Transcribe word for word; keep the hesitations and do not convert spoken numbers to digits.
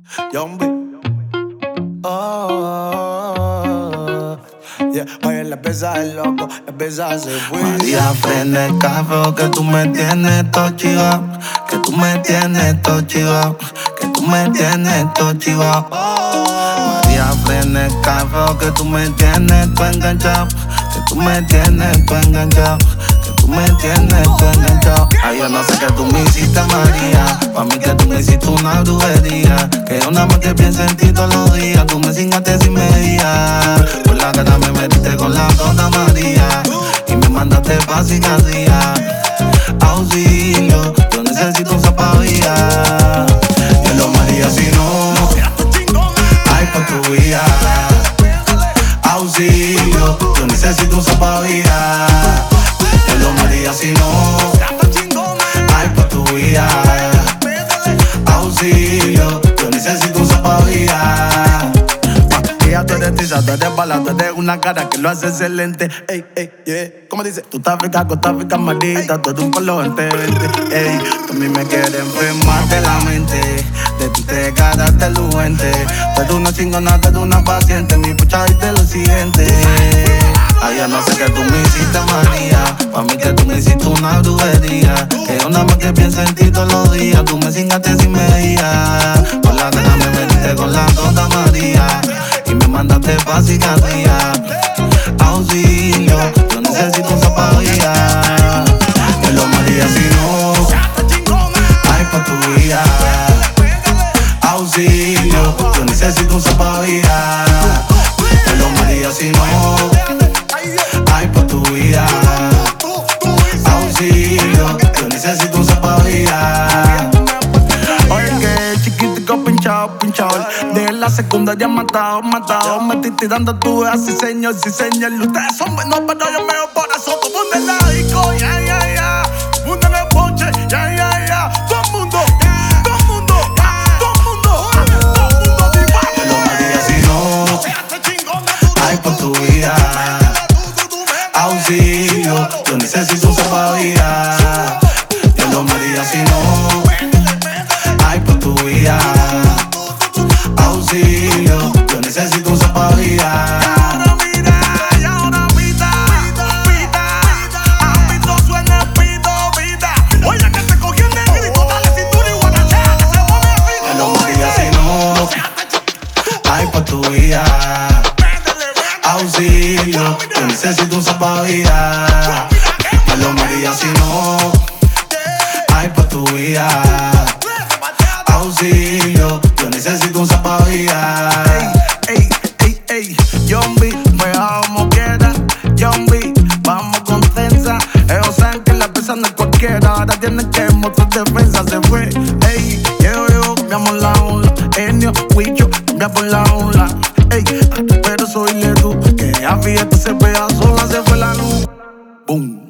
Yombi. Oh, yeah. Oye, la pesa es loco, la pesa se fue. María, prende el carro que tú me tienes todo chivado. Que tú me tienes todo chivado. Que tú me tienes todo chivado. María, prende el carro que tú me tienes todo enganchado. Que tú me tienes todo enganchado. Que tú me tienes todo enganchado. Ay, yo no sé que tú me hiciste, María. Pa' mí que tú me hiciste una brujería. Que yo nada más que pienso en ti todos los días. Tú me cingaste sin medida. Por la cara me metiste con la tonta María. Y me mandaste pa' psiquiatría. Auxilio, yo necesito un zapavía. Dímelo, María, si no, ay, pa' tu vida. Auxilio, yo necesito un zapavía. Dímelo, María, si no, ay, pa' tu vida. Auxilio, yo necesito un zapavía. Ella, tú eres tiza, tú eres bala, tú eres una cara que lo hace excelente. Ey, ey, yeah. ¿Cómo dice? Tú estás rica, Costa Rica, maldita, tú eres un color veinte. Ey, tú a mí me quieres enfermar de la mente. De ti te quedaste eluente. Tú eres una chingona, tú eres una paciente. Mi pucha y te lo siguiente. Ay, yo no sé que tú me hiciste, María. Pa' mí que tú me hiciste una brujería. Que yo nada más que pienso en ti todos los días. Tú me cingaste sin medida. Por la cara me metiste con la tonta María. Y me mandaste pa' psiquiatría. Auxilio, yo necesito un zapavía. Dímelo, María, si no, ay, pa' tu vida. Auxilio, yo necesito un zapavía. Dímelo, María, si no, ay, pa' tu vida. Auxilio, yo necesito un zapavía. Oye, que chiquitico pinchado, pinchado. De la secundaria matado, matado. Me estoy tirando tú, así señor, sí señor. Ustedes son buenos, pero yo me voy por eso. Todo mundo en la disco, ya, ya, ya. Todo mundo en el ponche, ya, ya, ya. Todo el mundo, todo el mundo, todo el mundo, todo el mundo, Dímelo, María, si no, ay, pa' tu vida. Auxilio, yo necesito un zapavía. Dímelo, María, si no, ay, pa' tu vida. Auxilio, yo necesito un zapavía. ahora mira, y ahora pita, pita, a mí no suena el pito, pita. Oye, que te cogí el negrito, dale cintura y guarachea, que se pone rico. Dímelo, María, si no, ay, pa' tu vida. Auxilio, yo necesito un zapavía. Dímelo, María, si no, ay, pa' tu vida. Auxilio, yo necesito un zapavía. Ey, ey, ey, Yombi, juega como quiera. Yombi, vamos con trenza. Ellos saben que la pesa no es cualquiera. Ahora tienen que mostrar defensa. Se fue, ey, yo, yo, cambiamos la ola. Enio, Huicho, cambiamos la ola. Ey, pero soy le tú, que a fiesta se pega sola, se fue la luz. Boom.